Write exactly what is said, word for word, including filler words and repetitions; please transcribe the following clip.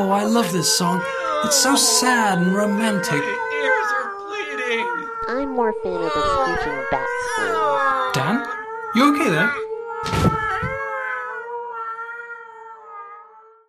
Oh, I love this song. It's so sad and romantic. My ears are bleeding. I'm more a fan of the screeching bat screams. Dan? You okay there?